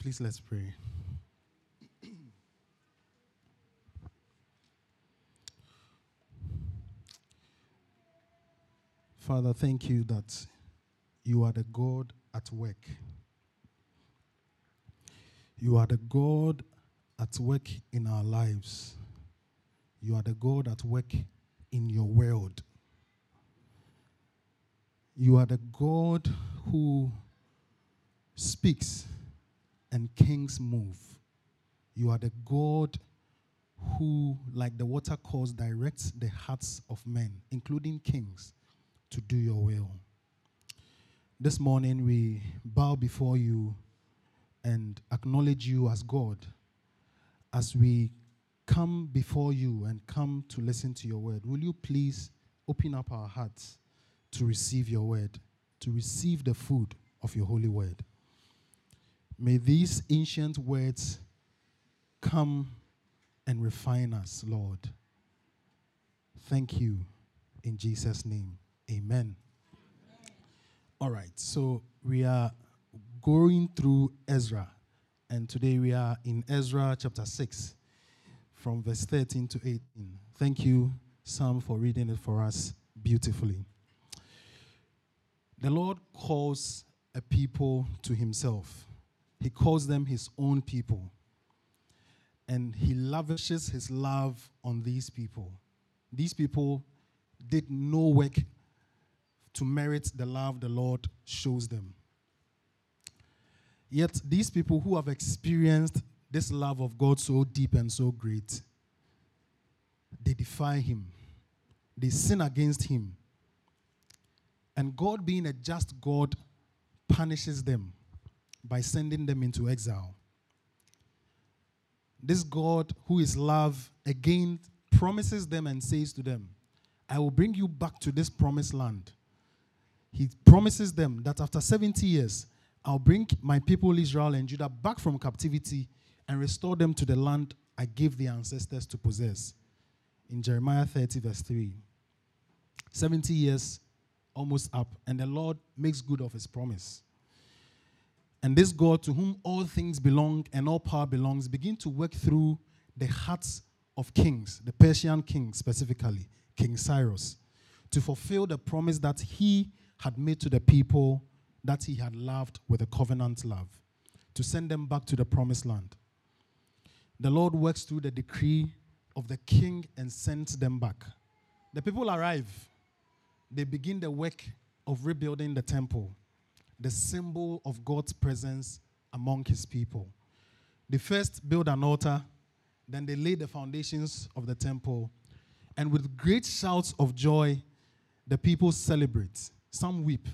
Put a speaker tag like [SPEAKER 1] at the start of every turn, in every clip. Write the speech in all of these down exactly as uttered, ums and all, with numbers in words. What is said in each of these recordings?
[SPEAKER 1] Please let's pray. Father, thank you that you are the God at work. You are the God at work in our lives. You are the God at work in your world. You are the God who speaks and kings move. You are the God who, like the watercourse, directs the hearts of men, including kings, to do your will. This morning we bow before you and acknowledge you as God as we come before you and come to listen to your word. Will you please open up our hearts to receive your word, to receive the food of your holy word? May these ancient words come and refine us, Lord. Thank you. In Jesus' name, amen. All right, so we are going through Ezra, and today we are in Ezra chapter six, from verse thirteen to eighteen. Thank you, Sam, for reading it for us beautifully. The Lord calls a people to himself. He calls them his own people, and he lavishes his love on these people. These people did no work to merit the love the Lord shows them. Yet these people who have experienced this love of God so deep and so great, they defy him. They sin against him. And God, being a just God, punishes them by sending them into exile. This God, who is love, again promises them and says to them, I will bring you back to this promised land. He promises them that after seventy years, I'll bring my people Israel and Judah back from captivity and restore them to the land I gave their ancestors to possess. In Jeremiah thirty, verse three. seventy years almost up, and the Lord makes good of his promise. And this God, to whom all things belong and all power belongs, begin to work through the hearts of kings, the Persian king specifically, King Cyrus, to fulfill the promise that he had made to the people that he had loved with a covenant love, to send them back to the promised land. The Lord works through the decree of the king and sends them back. The people arrive. They begin the work of rebuilding the temple, the symbol of God's presence among his people. They first build an altar, then they lay the foundations of the temple, and with great shouts of joy, the people celebrate. Some weep.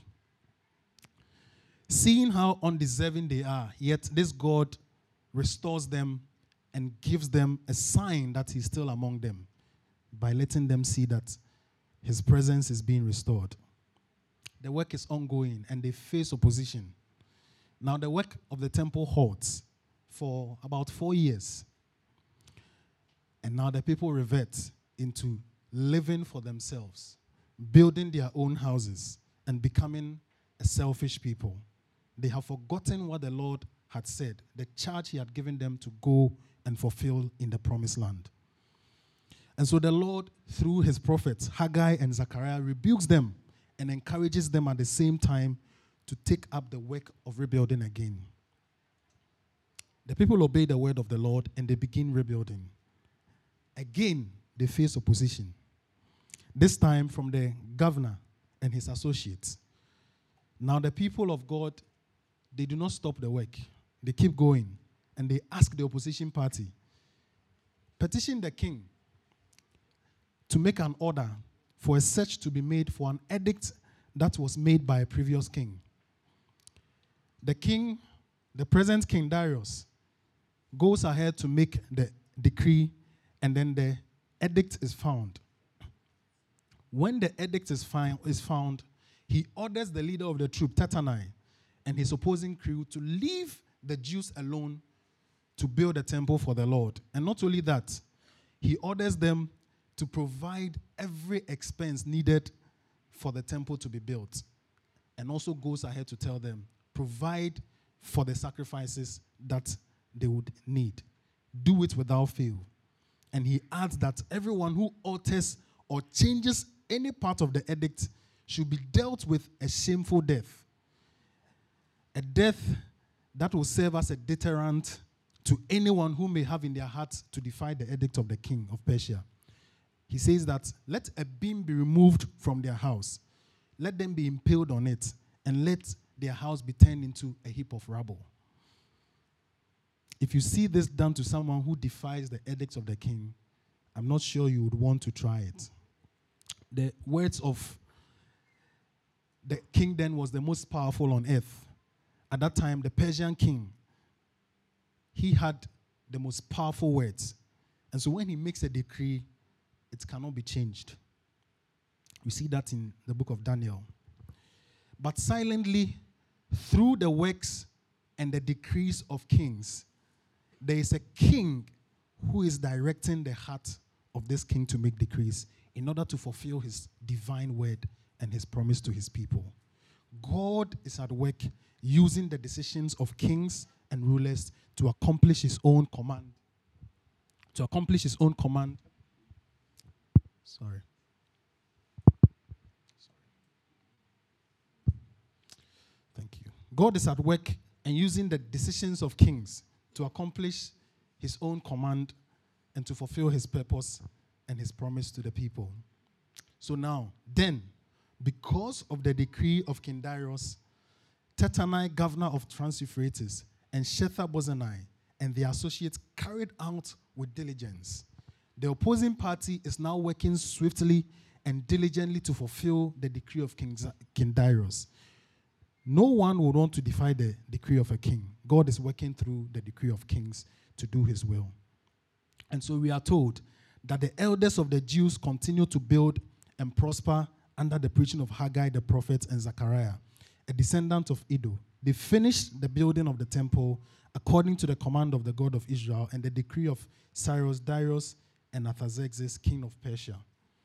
[SPEAKER 1] Seeing how undeserving they are, yet this God restores them and gives them a sign that he's still among them by letting them see that his presence is being restored. The work is ongoing and they face opposition. Now the work of the temple halts for about four years. And now the people revert into living for themselves, building their own houses, and becoming a selfish people. They have forgotten what the Lord had said, the charge he had given them to go and fulfill in the promised land. And so the Lord, through his prophets, Haggai and Zechariah, rebukes them and encourages them at the same time to take up the work of rebuilding again. The people obey the word of the Lord and they begin rebuilding. Again, they face opposition. This time from the governor and his associates. Now the people of God, they do not stop the work. They keep going. And they ask the opposition party, petition the king to make an order for a search to be made for an edict that was made by a previous king. The king, the present king Darius, goes ahead to make the decree, and then the edict is found. When the edict is, fi- is found, he orders the leader of the troop, Tattenai, and his opposing crew to leave the Jews alone to build a temple for the Lord. And not only that, he orders them to provide every expense needed for the temple to be built. And also goes ahead to tell them, provide for the sacrifices that they would need. Do it without fail. And he adds that everyone who alters or changes any part of the edict should be dealt with a shameful death. A death that will serve as a deterrent to anyone who may have in their hearts to defy the edict of the king of Persia. He says that let a beam be removed from their house. Let them be impaled on it, and let their house be turned into a heap of rubble. If you see this done to someone who defies the edicts of the king, I'm not sure you would want to try it. The words of the king then was the most powerful on earth. At that time, the Persian king, he had the most powerful words. And so when he makes a decree, it cannot be changed. We see that in the book of Daniel. But silently, through the works and the decrees of kings, there is a king who is directing the heart of this king to make decrees in order to fulfill his divine word and his promise to his people. God is at work using the decisions of kings and rulers to accomplish his own command. To accomplish his own command. Sorry. Sorry. Thank you. God is at work and using the decisions of kings to accomplish his own command and to fulfill his purpose and his promise to the people. So now, then, because of the decree of King Darius, Tattenai, governor of Trans-Euphrates, and Shethar-Bozenai and their associates carried out with diligence. The opposing party is now working swiftly and diligently to fulfill the decree of King, Z- King Darius. No one would want to defy the decree of a king. God is working through the decree of kings to do his will. And so we are told that the elders of the Jews continue to build and prosper under the preaching of Haggai the prophet and Zechariah, a descendant of Iddo. They finished the building of the temple according to the command of the God of Israel and the decree of Cyrus, Darius, and Artaxerxes, king of Persia.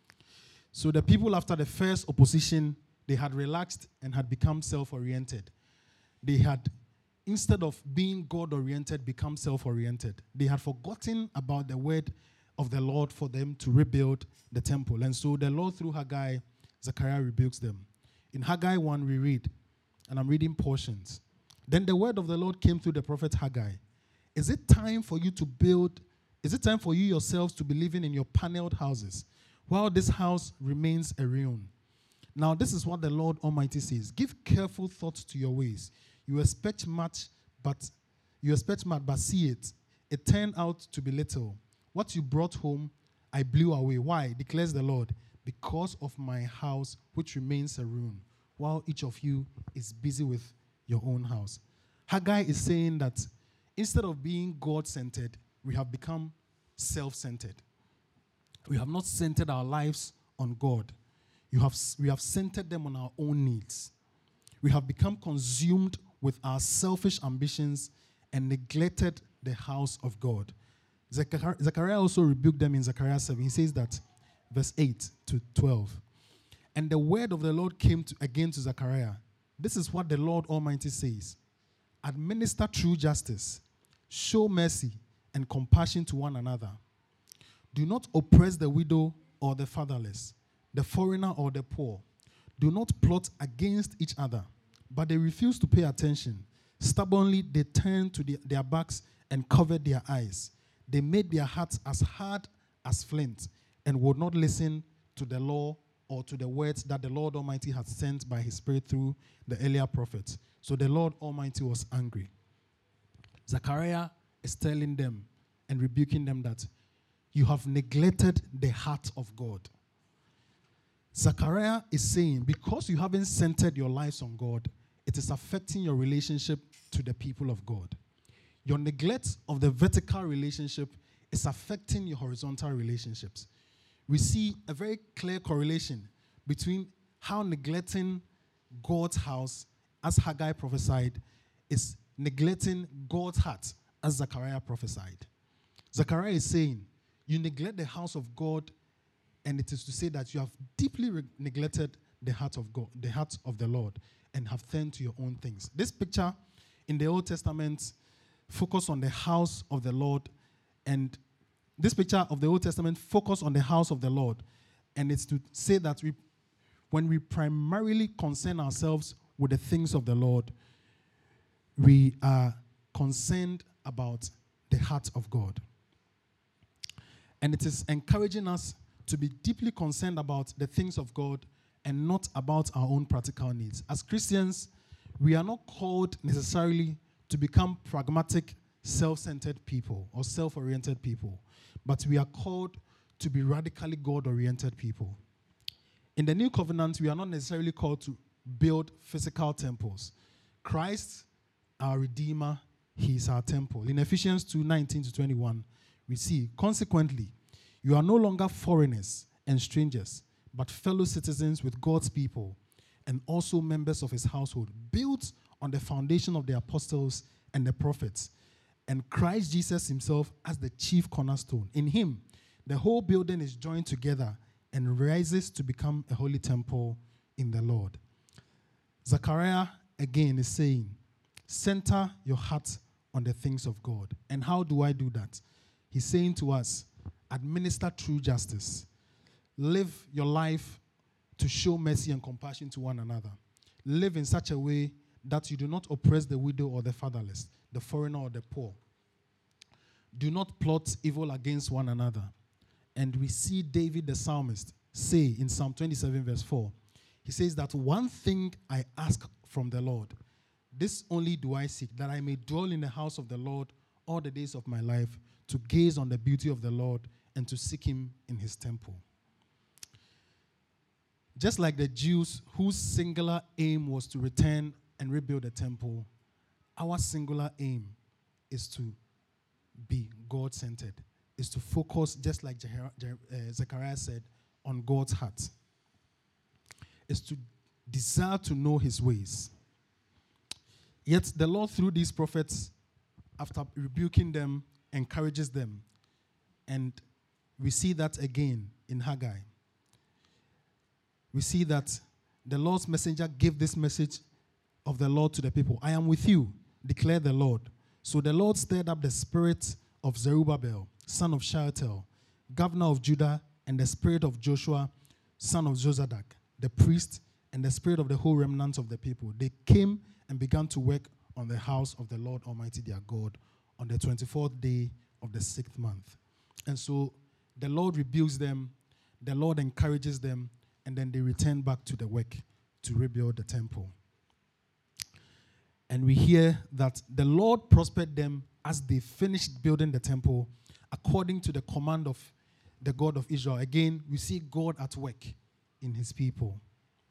[SPEAKER 1] So the people, after the first opposition, they had relaxed and had become self-oriented. They had, instead of being God-oriented, become self-oriented. They had forgotten about the word of the Lord for them to rebuild the temple. And so the Lord, through Haggai, Zechariah rebukes them. In Haggai one, we read, and I'm reading portions. Then the word of the Lord came through the prophet Haggai. Is it time for you to build, is it time for you yourselves to be living in your paneled houses, while this house remains a ruin? Now this is what the Lord Almighty says. Give careful thought to your ways. You expect much, but you expect much, but see it. It turned out to be little. What you brought home, I blew away. Why? Declares the Lord. Because of my house, which remains a ruin, while each of you is busy with your own house. Haggai is saying that instead of being God-centered, we have become self-centered. We have not centered our lives on God. You have, we have centered them on our own needs. We have become consumed with our selfish ambitions and neglected the house of God. Zechariah also rebuked them in Zechariah seven. He says that, verse eight to twelve. And the word of the Lord came to, again to Zechariah. This is what the Lord Almighty says. Administer true justice. Show mercy and compassion to one another. Do not oppress the widow or the fatherless, the foreigner or the poor. Do not plot against each other. But they refuse to pay attention. Stubbornly they turned to the, their backs and covered their eyes. They made their hearts as hard as flint and would not listen to the law or to the words that the Lord Almighty had sent by his Spirit through the earlier prophets. So the Lord Almighty was angry. Zechariah is telling them and rebuking them that you have neglected the heart of God. Zechariah is saying, because you haven't centered your lives on God, it is affecting your relationship to the people of God. Your neglect of the vertical relationship is affecting your horizontal relationships. We see a very clear correlation between how neglecting God's house, as Haggai prophesied, is neglecting God's heart, as Zechariah prophesied. Zechariah is saying, you neglect the house of God, and it is to say that you have deeply re- neglected the heart of God, the heart of the Lord, and have turned to your own things. This picture in the Old Testament focus on the house of the Lord, and this picture of the Old Testament focus on the house of the Lord, and it's to say that we, when we primarily concern ourselves with the things of the Lord, we are concerned about the heart of God. And it is encouraging us to be deeply concerned about the things of God and not about our own practical needs. As Christians, we are not called necessarily to become pragmatic, self-centered people or self-oriented people, but we are called to be radically God-oriented people. In the New Covenant, we are not necessarily called to build physical temples. Christ, our Redeemer, He is our temple. In Ephesians two nineteen to twenty-one, we see, consequently, you are no longer foreigners and strangers, but fellow citizens with God's people and also members of His household, built on the foundation of the apostles and the prophets, and Christ Jesus Himself as the chief cornerstone. In Him, the whole building is joined together and rises to become a holy temple in the Lord. Zechariah, again, is saying, center your heart on the things of God. And how do I do that? He's saying to us, administer true justice. Live your life to show mercy and compassion to one another. Live in such a way that you do not oppress the widow or the fatherless, the foreigner or the poor. Do not plot evil against one another. And we see David the psalmist say in Psalm twenty-seven verse four, he says that one thing I ask from the Lord, this only do I seek, that I may dwell in the house of the Lord all the days of my life, to gaze on the beauty of the Lord and to seek Him in His temple. Just like the Jews whose singular aim was to return and rebuild the temple, our singular aim is to be God-centered, is to focus, just like Zechariah said, on God's heart, is to desire to know His ways. Yet the Lord, through these prophets, after rebuking them, encourages them. And we see that again in Haggai. We see that the Lord's messenger gave this message of the Lord to the people. I am with you, declared the Lord. So the Lord stirred up the spirit of Zerubbabel, son of Shealtiel, governor of Judah, and the spirit of Joshua, son of Jozadak, the priest, and the spirit of the whole remnant of the people. They came and began to work on the house of the Lord Almighty their God on the twenty-fourth day of the sixth month. And so the Lord rebukes them, the Lord encourages them, and then they return back to the work to rebuild the temple. And we hear that the Lord prospered them as they finished building the temple according to the command of the God of Israel. Again, we see God at work in His people.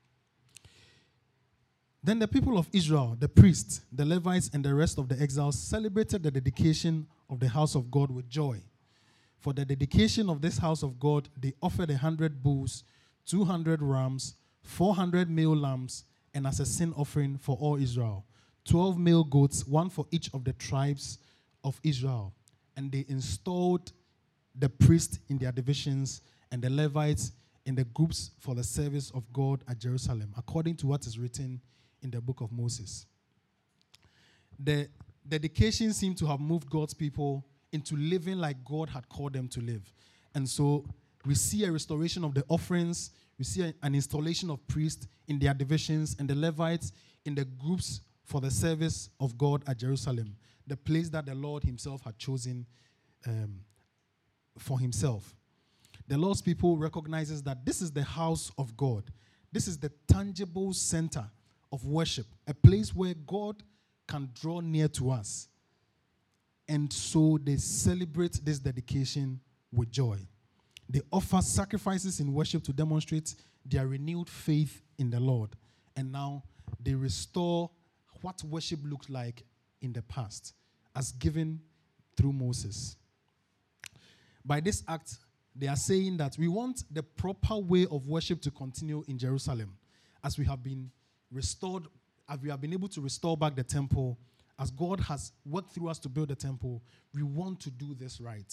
[SPEAKER 1] Then the people of Israel, the priests, the Levites, and the rest of the exiles celebrated the dedication of the house of God with joy. For the dedication of this house of God, they offered a hundred bulls, two hundred rams, four hundred male lambs, and as a sin offering for all Israel, twelve male goats, one for each of the tribes of Israel. And they installed the priests in their divisions and the Levites in the groups for the service of God at Jerusalem, according to what is written in the book of Moses. The dedication seemed to have moved God's people into living like God had called them to live. And so we see a restoration of the offerings, we see a, an installation of priests in their divisions and the Levites in the groups for the service of God at Jerusalem, the place that the Lord Himself had chosen um, for Himself. The Lord's people recognizes that this is the house of God. This is the tangible center of worship, a place where God can draw near to us. And so they celebrate this dedication with joy. They offer sacrifices in worship to demonstrate their renewed faith in the Lord. And now they restore what worship looked like in the past, as given through Moses. By this act, they are saying that we want the proper way of worship to continue in Jerusalem, as we have been restored, as we have been able to restore back the temple, as God has worked through us to build the temple. We want to do this right.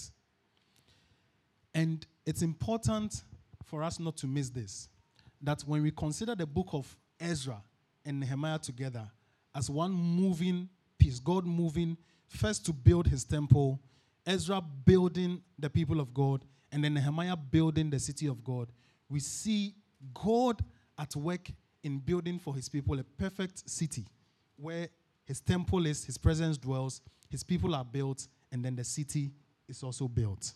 [SPEAKER 1] And it's important for us not to miss this, that when we consider the book of Ezra and Nehemiah together as one moving piece, God moving first to build his temple, Ezra building the people of God, and then Nehemiah building the city of God, we see God at work in building for his people a perfect city where his temple is, his presence dwells, his people are built, and then the city is also built.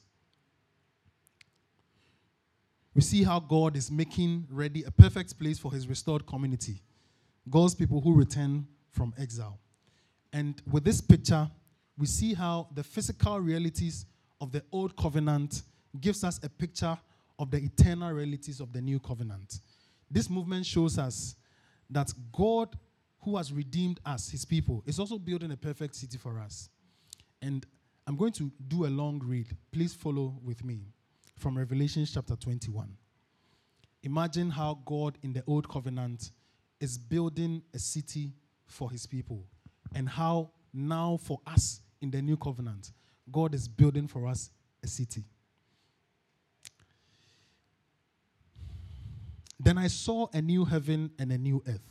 [SPEAKER 1] We see how God is making ready a perfect place for his restored community, God's people who return from exile. And with this picture, we see how the physical realities of the old covenant gives us a picture of the eternal realities of the new covenant. This movement shows us that God, who has redeemed us, his people, is also building a perfect city for us. And I'm going to do a long read. Please follow with me from Revelation chapter twenty-one. Imagine how God in the old covenant is building a city for his people, and how now for us in the new covenant, God is building for us a city. Then I saw a new heaven and a new earth.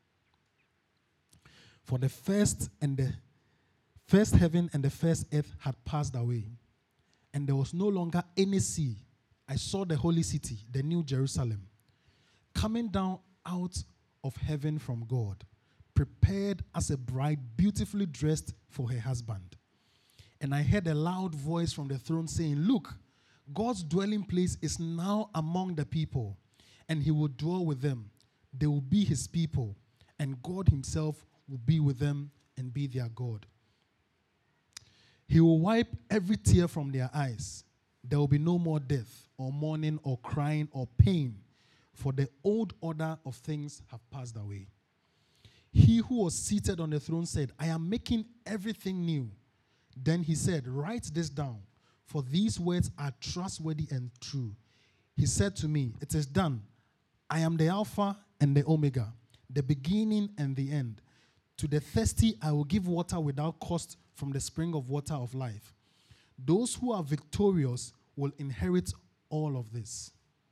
[SPEAKER 1] For the first and the first heaven and the first earth had passed away, and there was no longer any sea. I saw the holy city, the new Jerusalem, coming down out of heaven from God, prepared as a bride beautifully dressed for her husband. And I heard a loud voice from the throne saying, "Look, God's dwelling place is now among the people, and he will dwell with them. They will be his people, and God himself will be with them and be their God. He will wipe every tear from their eyes. There will be no more death, or mourning, or crying, or pain, for the old order of things have passed away." He who was seated on the throne said, "I am making everything new." Then he said, "Write this down, for these words are trustworthy and true." He said to me, "It is done. I am the Alpha and the Omega, the beginning and the end. To the thirsty I will give water without cost from the spring of water of life. Those who are victorious will inherit all of this."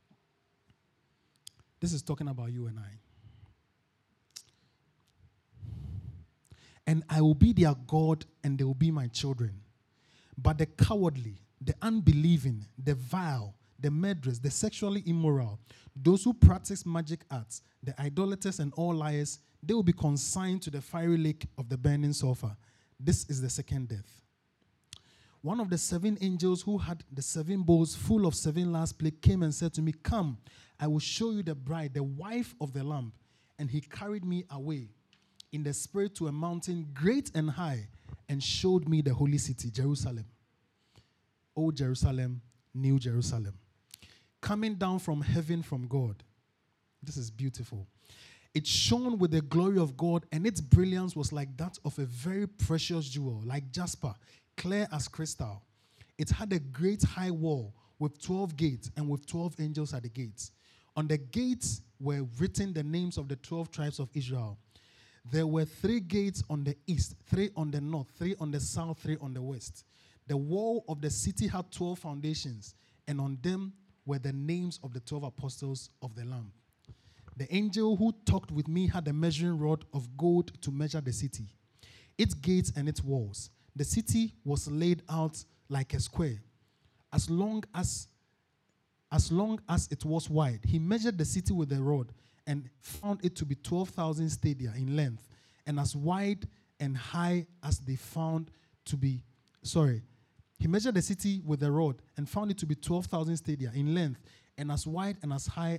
[SPEAKER 1] This is talking about you and I. "And I will be their God, and they will be my children. But the cowardly, the unbelieving, the vile, the murderers, the sexually immoral, those who practice magic arts, the idolaters, and all liars, they will be consigned to the fiery lake of the burning sulfur. This is the second death." One of the seven angels who had the seven bowls full of seven last plagues came and said to me, "Come, I will show you the bride, the wife of the Lamb." And he carried me away in the spirit to a mountain great and high, and showed me the holy city, Jerusalem. Old Jerusalem, New Jerusalem, coming down from heaven from God. This is beautiful. It shone with the glory of God, and its brilliance was like that of a very precious jewel, like jasper, clear as crystal. It had a great high wall with twelve gates, and with twelve angels at the gates. On the gates were written the names of the twelve tribes of Israel. There were three gates on the east, three on the north, three on the south, three on the west. The wall of the city had twelve foundations, and on them were the names of the twelve apostles of the Lamb. The angel who talked with me had a measuring rod of gold to measure the city, its gates and its walls. The city was laid out like a square, as long as, as long as it was wide. He measured the city with a rod and found it to be twelve thousand stadia in length, and as wide and high as they found to be, sorry, he measured the city with a rod and found it to be twelve thousand stadia in length, and as wide and as high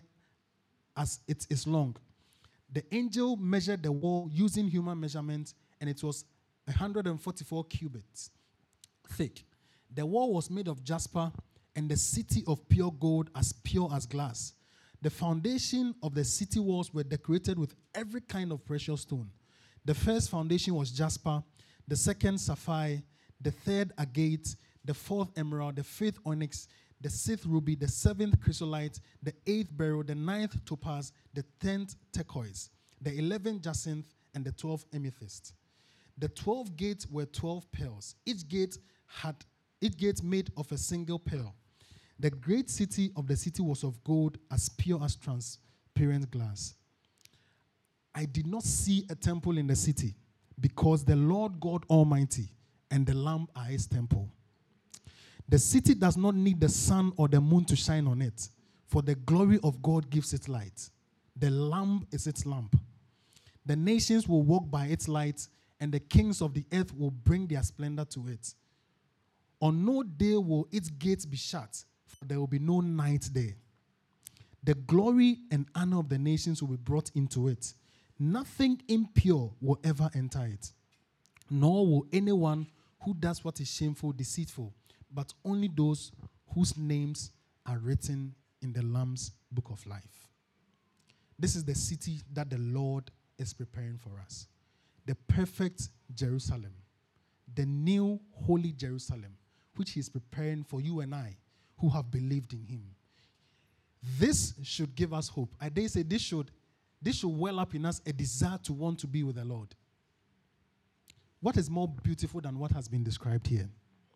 [SPEAKER 1] as it is long. The angel measured the wall using human measurements, and it was one hundred forty-four cubits thick. The wall was made of jasper, and the city of pure gold, as pure as glass. The foundation of the city walls were decorated with every kind of precious stone. The first foundation was jasper, the second sapphire, the third agate, the fourth emerald, the fifth onyx, the sixth ruby, the seventh chrysolite, the eighth beryl, the ninth topaz, the tenth turquoise, the eleventh jacinth, and the twelfth amethyst. The twelve gates were twelve pearls. Each gate had each gate made of a single pearl. The great city of the city was of gold, as pure as transparent glass. I did not see a temple in the city, because the Lord God Almighty and the Lamb are his temple. The city does not need the sun or the moon to shine on it, for the glory of God gives it light. The Lamb is its lamp. The nations will walk by its light, and the kings of the earth will bring their splendor to it. On no day will its gates be shut, for there will be no night there. The glory and honor of the nations will be brought into it. Nothing impure will ever enter it, nor will anyone who does what is shameful, deceitful, but only those whose names are written in the Lamb's book of life. This is the city that the Lord is preparing for us. The perfect Jerusalem, the new holy Jerusalem, which he is preparing for you and I who have believed in him. This should give us hope. I dare say this should, this should well up in us a desire to want to be with the Lord. What is more beautiful than what has been described here?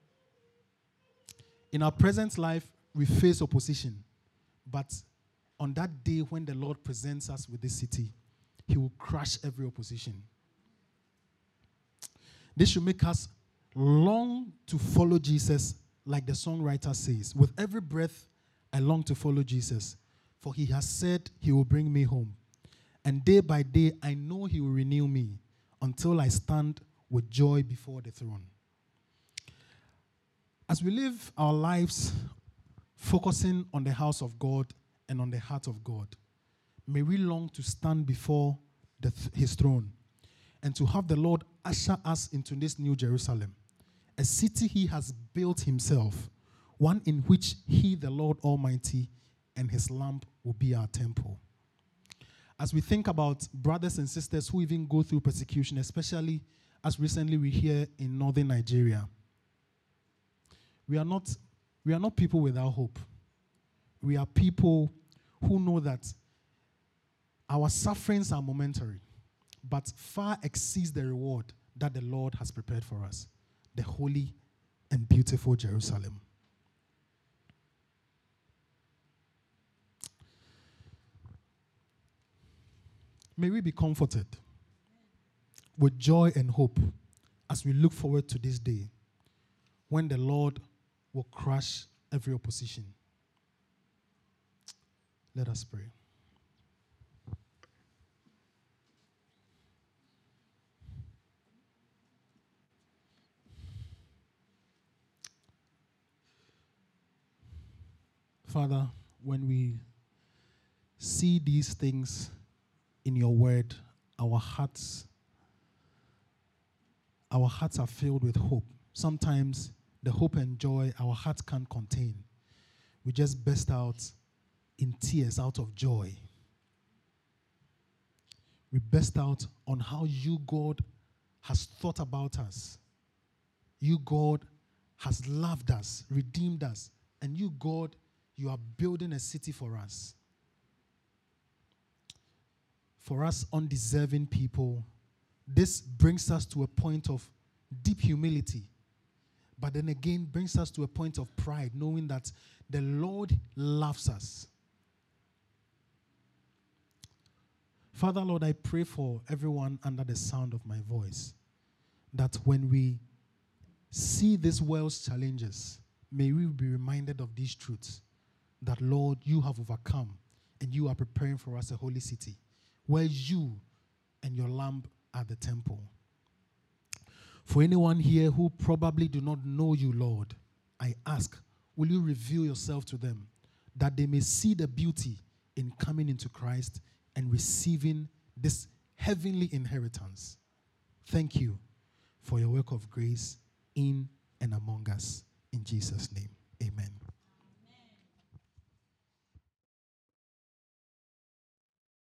[SPEAKER 1] In our present life, we face opposition. But on that day when the Lord presents us with this city, he will crush every opposition. This should make us long to follow Jesus, like the songwriter says. With every breath, I long to follow Jesus, for he has said he will bring me home. And day by day, I know he will renew me until I stand with joy before the throne. As we live our lives focusing on the house of God and on the heart of God, may we long to stand before the th- his throne and to have the Lord usher us into this new Jerusalem, a city he has built himself, one in which he, the Lord Almighty, and his Lamb will be our temple. As we think about brothers and sisters who even go through persecution, especially as recently we hear in northern Nigeria, we are not, we are not people without hope. We are people who know that our sufferings are momentary, but far exceeds the reward that the Lord has prepared for us, the holy and beautiful Jerusalem. May we be comforted with joy and hope as we look forward to this day when the Lord will crush every opposition. Let us pray. Father, when we see these things in your word, our hearts, our hearts are filled with hope. Sometimes the hope and joy our hearts can't contain. We just burst out in tears out of joy. We burst out on how you, God, has thought about us. You, God, has loved us, redeemed us, and you, God, you are building a city for us. For us undeserving people, this brings us to a point of deep humility, but then again brings us to a point of pride, knowing that the Lord loves us. Father, Lord, I pray for everyone under the sound of my voice, that when we see this world's challenges, may we be reminded of these truths, that, Lord, you have overcome and you are preparing for us a holy city, where you and your Lamb are the temple. For anyone here who probably do not know you, Lord, I ask, will you reveal yourself to them, that they may see the beauty in coming into Christ and receiving this heavenly inheritance. Thank you for your work of grace in and among us. In Jesus' name.